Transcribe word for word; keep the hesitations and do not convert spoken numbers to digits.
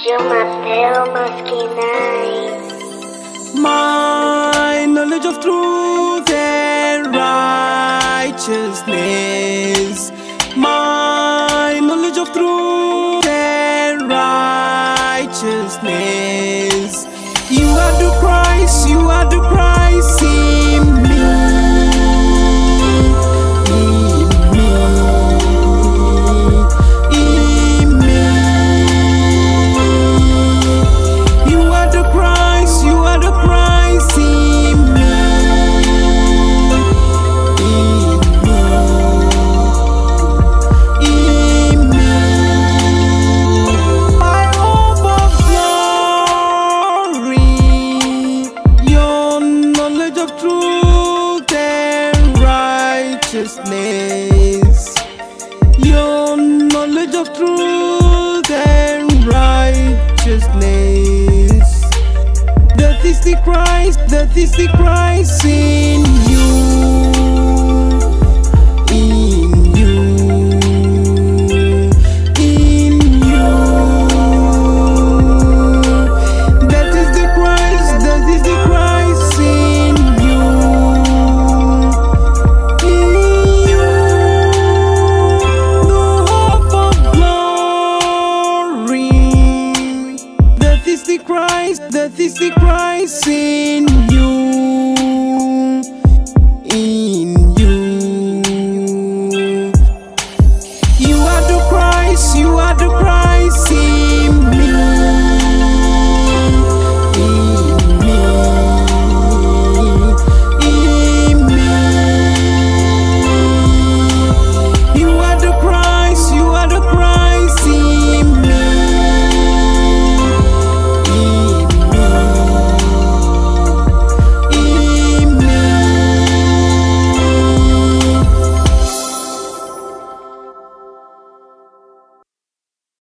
Yo Mateo Maskinai. My knowledge of truth and righteousness. My knowledge of truth and righteousness. You are the Christ, you are the Christ in me. In me. In me. You are the Christ, you are the Christ in me. In me. In me. My hope of glory. Your knowledge of truth and righteousness. Your knowledge of truth and righteousness. That is the Christ, that is the Christ in you.